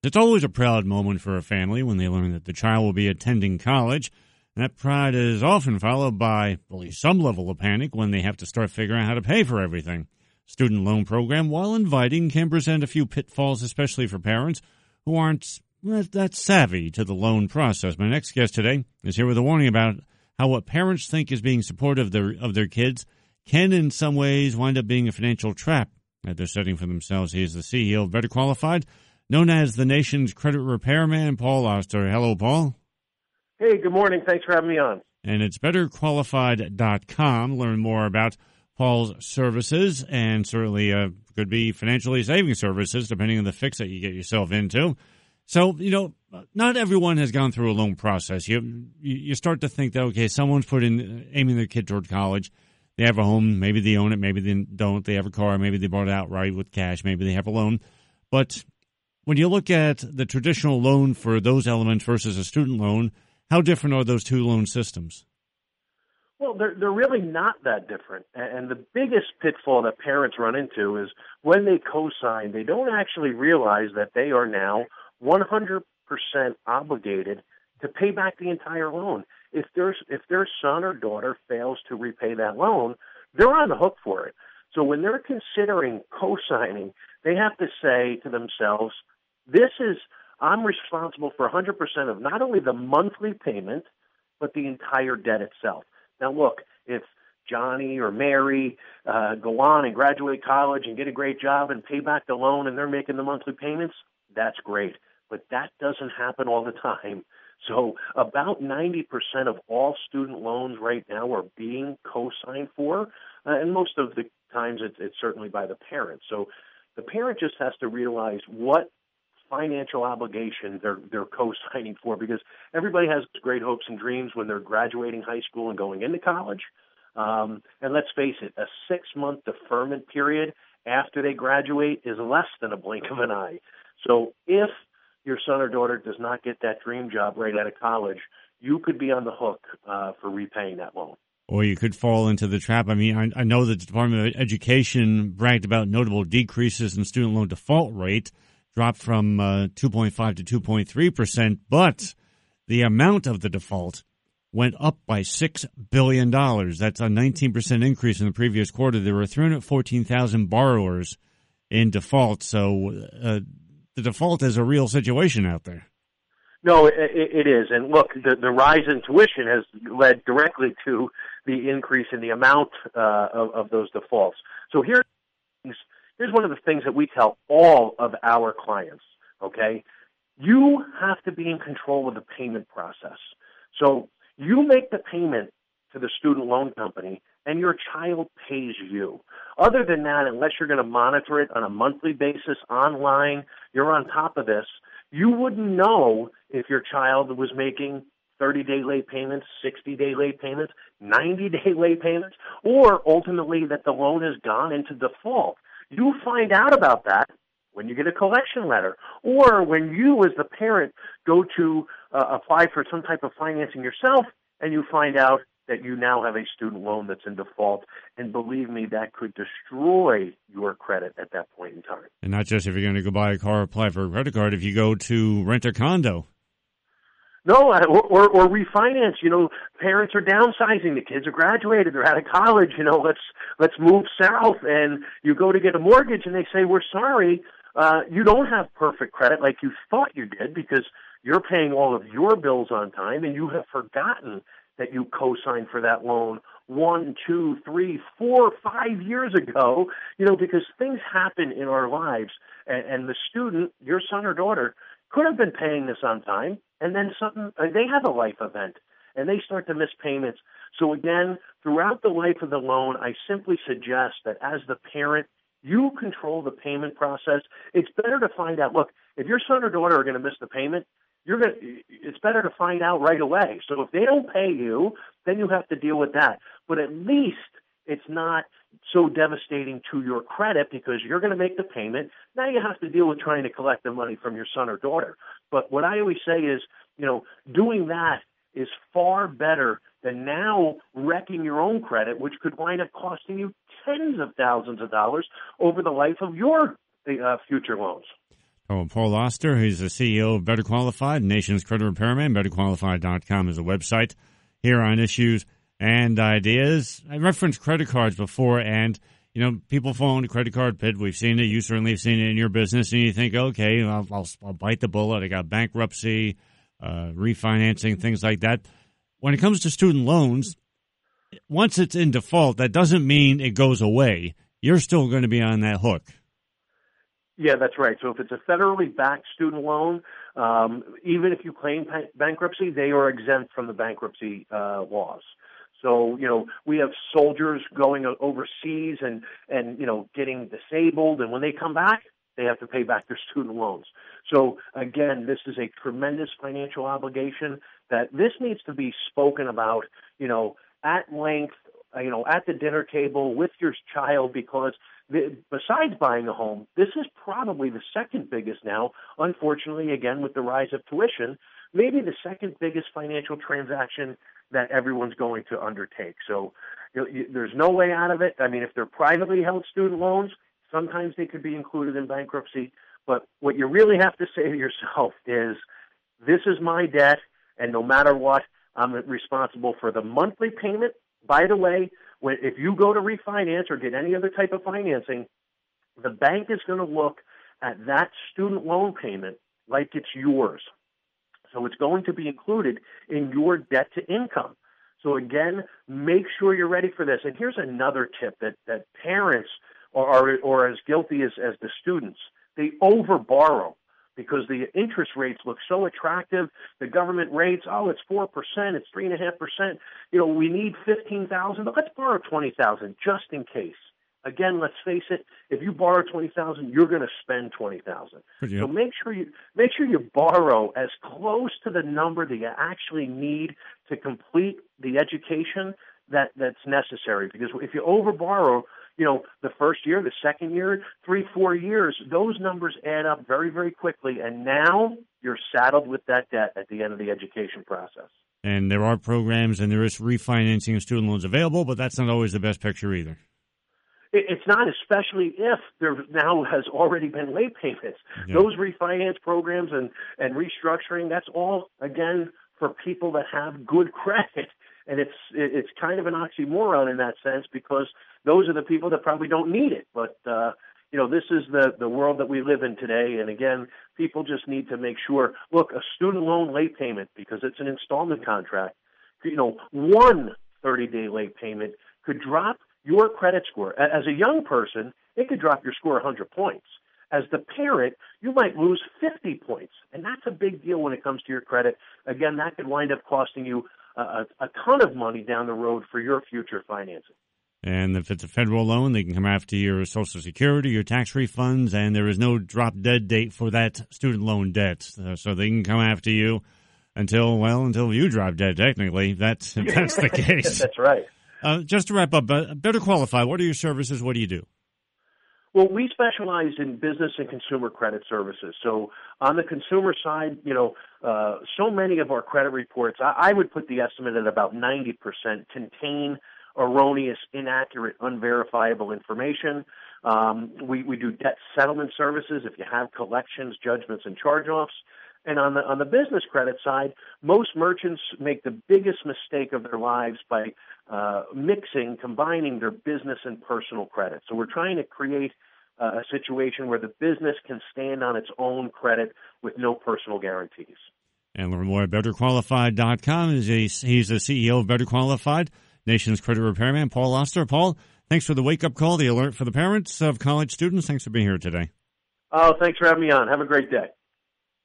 It's always a proud moment for a family when they learn that the child will be attending college. That pride is often followed by at least some level of panic when they have to start figuring out how to pay for everything. Student loan program, while inviting, can present a few pitfalls, especially for parents who aren't that savvy to the loan process. My next guest today is here with a warning about how what parents think is being supportive of their kids can in some ways wind up being a financial trap that they're setting for themselves. He is the CEO of Better Qualified, known as the nation's credit repairman, Paul Oster. Hello, Paul. Hey, good morning. Thanks for having me on. And it's betterqualified.com. Learn more about Paul's services, and certainly could be financially saving services, depending on the fix that you get yourself into. So, not everyone has gone through a loan process. You start to think that, okay, someone's aiming their kid toward college. They have a home. Maybe they own it. Maybe they don't. They have a car. Maybe they bought it outright with cash. Maybe they have a loan. But when you look at the traditional loan for those elements versus a student loan, how different are those two loan systems? Well, they're really not that different. And the biggest pitfall that parents run into is when they co-sign, they don't actually realize that they are now 100% obligated to pay back the entire loan. If their son or daughter fails to repay that loan, they're on the hook for it. So when they're considering co-signing, they have to say to themselves, I'm responsible for 100% of not only the monthly payment, but the entire debt itself. Now, look, if Johnny or Mary go on and graduate college and get a great job and pay back the loan and they're making the monthly payments, that's great. But that doesn't happen all the time. So about 90% of all student loans right now are being co-signed for, and most of the times it's certainly by the parent. So the parent just has to realize what financial obligation they're co-signing for, because everybody has great hopes and dreams when they're graduating high school and going into college. And let's face it, a 6-month deferment period after they graduate is less than a blink of an eye. So if your son or daughter does not get that dream job right out of college, you could be on the hook for repaying that loan. Or you could fall into the trap. I mean, I know that the Department of Education bragged about notable decreases in student loan default rate, dropped from 2.5 to 2.3%, but the amount of the default went up by $6 billion. That's a 19% increase in the previous quarter. There were 314,000 borrowers in default. So the default is a real situation out there. No, it is. And look, the rise in tuition has led directly to the increase in the amount of those defaults. So here's one of the things that we tell all of our clients, okay? You have to be in control of the payment process. So you make the payment to the student loan company, and your child pays you. Other than that, unless you're going to monitor it on a monthly basis online, you're on top of this, you wouldn't know if your child was making 30-day late payments, 60-day late payments, 90-day late payments, or ultimately that the loan has gone into default. You find out about that when you get a collection letter, or when you as the parent go to apply for some type of financing yourself and you find out that you now have a student loan that's in default. And believe me, that could destroy your credit at that point in time. And not just if you're going to go buy a car or apply for a credit card, if you go to rent a condo. No, or refinance. Parents are downsizing. The kids are graduated. They're out of college. Let's move south. And you go to get a mortgage, and they say, "We're sorry, you don't have perfect credit like you thought you did because you're paying all of your bills on time, and you have forgotten that you co-signed for that loan 1, 2, 3, 4, 5 years ago." Because things happen in our lives, and the student, your son or daughter, could have been paying this on time, and then they have a life event, and they start to miss payments. So again, throughout the life of the loan, I simply suggest that as the parent, you control the payment process. It's better to find out, look, if your son or daughter are going to miss the payment, it's better to find out right away. So if they don't pay you, then you have to deal with that. But at least it's not so devastating to your credit because you're going to make the payment. Now you have to deal with trying to collect the money from your son or daughter. But what I always say is, doing that is far better than now wrecking your own credit, which could wind up costing you tens of thousands of dollars over the life of your future loans. Oh, Paul Oster, he's the CEO of Better Qualified, Nation's Credit Repairman. BetterQualified.com is a website. Here on Issues and Ideas. I referenced credit cards before, and people fall into credit card pit. We've seen it. You certainly have seen it in your business, and you think, okay, I'll bite the bullet. I got bankruptcy, refinancing, things like that. When it comes to student loans, once it's in default, that doesn't mean it goes away. You're still going to be on that hook. Yeah, that's right. So if it's a federally backed student loan, even if you claim bankruptcy, they are exempt from the bankruptcy laws. So, we have soldiers going overseas and getting disabled, and when they come back, they have to pay back their student loans. So, again, this is a tremendous financial obligation that this needs to be spoken about, at length, at the dinner table with your child, because besides buying a home, this is probably the second biggest now, unfortunately, again, with the rise of tuition, maybe the second biggest financial transaction that everyone's going to undertake. So there's no way out of it. I mean, if they're privately held student loans, sometimes they could be included in bankruptcy. But what you really have to say to yourself is, this is my debt, and no matter what, I'm responsible for the monthly payment. By the way, if you go to refinance or get any other type of financing, the bank is going to look at that student loan payment like it's yours. So it's going to be included in your debt to income. So again, make sure you're ready for this. And here's another tip that parents are as guilty as the students. They overborrow because the interest rates look so attractive. The government rates, it's 4%, it's 3.5%. We need $15,000, but let's borrow $20,000 just in case. Again, let's face it. If you borrow $20,000, you're going to spend $20,000. So make sure you borrow as close to the number that you actually need to complete the education that's necessary. Because if you overborrow, the first year, the second year, 3-4 years, those numbers add up very, very quickly, and now you're saddled with that debt at the end of the education process. And there are programs and there is refinancing of student loans available, but that's not always the best picture either. It's not, especially if there now has already been late payments. Yeah. Those refinance programs and restructuring, that's all, again, for people that have good credit. And it's kind of an oxymoron in that sense, because those are the people that probably don't need it. But, this is the world that we live in today. And again, people just need to make sure, look, a student loan late payment, because it's an installment contract, one 30-day late payment could drop your credit score. As a young person, it could drop your score 100 points. As the parent, you might lose 50 points. And that's a big deal when it comes to your credit. Again, that could wind up costing you a ton of money down the road for your future financing. And if it's a federal loan, they can come after your Social Security, your tax refunds, and there is no drop-dead date for that student loan debt. So they can come after you until you drop dead, technically. That's the case. That's right. Just to wrap up, Better Qualified, what are your services? What do you do? Well, we specialize in business and consumer credit services. So on the consumer side, so many of our credit reports, I would put the estimate at about 90% contain erroneous, inaccurate, unverifiable information. We do debt settlement services if you have collections, judgments, and charge-offs. And on the business credit side, most merchants make the biggest mistake of their lives by combining their business and personal credit. So we're trying to create a situation where the business can stand on its own credit with no personal guarantees. And learn more at BetterQualified.com. He's the CEO of Better Qualified, Nation's Credit Repairman, Paul Oster. Paul, thanks for the wake-up call, the alert for the parents of college students. Thanks for being here today. Oh, thanks for having me on. Have a great day.